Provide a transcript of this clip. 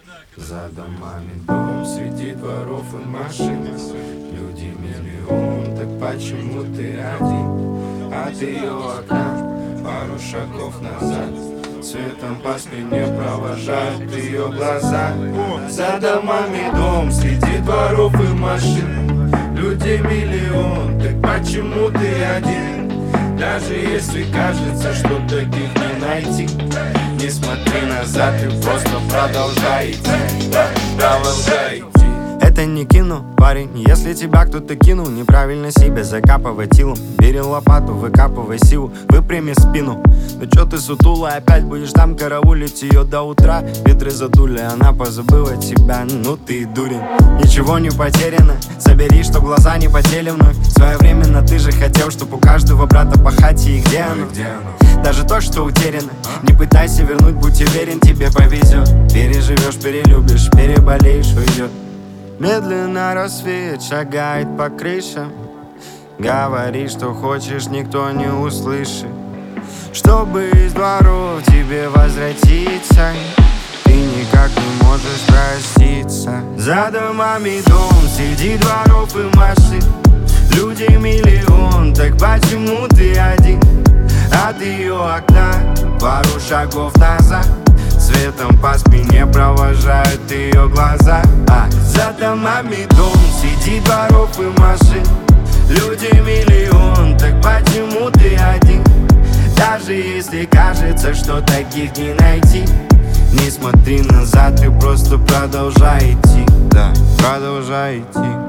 За домами дом, среди дворов и машин. Люди миллион, так почему ты один? От ее окна пару шагов назад, светом по спине провожают ее глаза. За домами дом, среди дворов и машин. Людей миллион, так почему ты один? Даже если кажется, что таких не найти, не смотри назад, ты просто продолжай идти, продолжай идти. Это не кино, парень, если тебя кто-то кинул, неправильно себя закапывай тилом. Бери лопату, выкапывай силу, выпрями спину. Ну чё ты сутула, опять будешь там караулить ее до утра? Ветры задули, она позабыла тебя, ну ты дурень. Ничего не потеряно, собери, что глаза не потели вновь. Своевременно ты же хотел, чтоб у каждого брата по хате, и где оно? Даже то, что утеряно, не пытайся вернуть, будь уверен, тебе повезет. Переживешь, перелюбишь, переболеешь, уйдет. Медленно рассвет шагает по крышам. Говори, что хочешь, никто не услышит. Чтобы из дворов тебе возвратиться, ты никак не можешь проститься. За домами дом, среди дворов и машин. Людей миллион, так почему ты один? От ее окна пару шагов назад, светом по спине провожают ее глаза. За домами дом, среди дворов и машин. Людей миллион, так почему ты один? Даже если кажется, что таких не найти, не смотри назад, ты просто продолжай идти, да, продолжай идти.